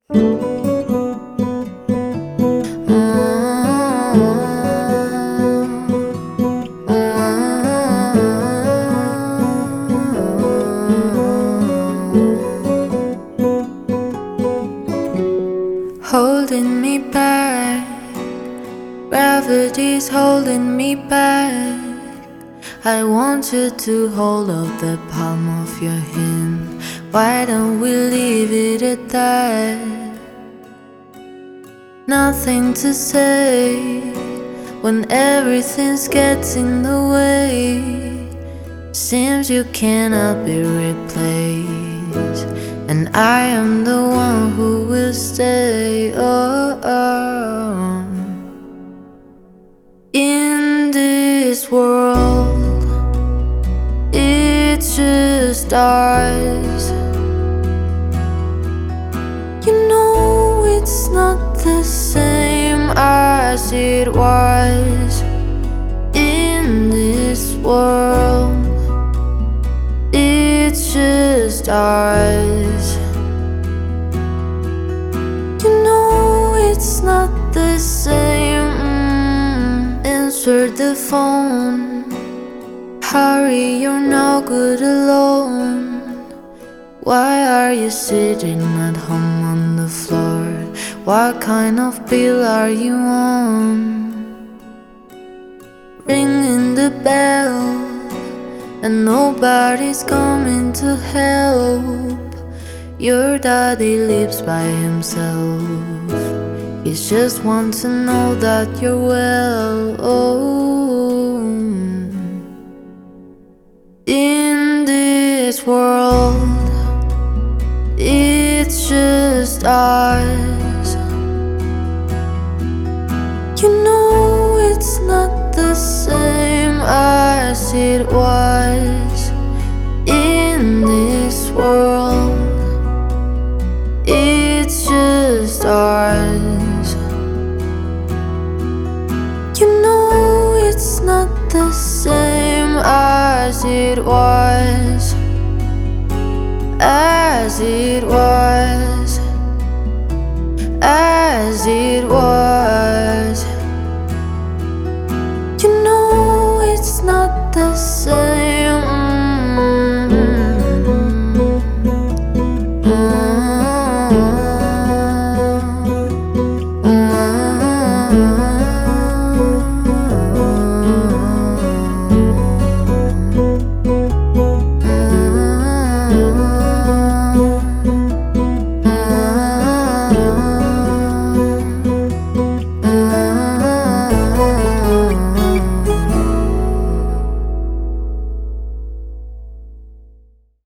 Holding me back, gravity's holding me back. I want you to hold up the palm of your hand. Why don't we leave it at that? Nothing to say when everything's gets in the way. Seems you cannot be replaced, and I am the one who will stay. In this world, it's just ours. You know it's not the same as it was. In this world, it's just ours. You know it's not the same. Answer the phone. Hurry, you're no good alone. Why are you sitting at home on the floor? What kind of bill are you on? Ringing the bell, and nobody's coming to help. Your daddy lives by himself. He just wants to know that you're well. In this world, it's just us. You know it's not the same as it was. In this world, it's just ours. You know it's not the same as it was. As it was.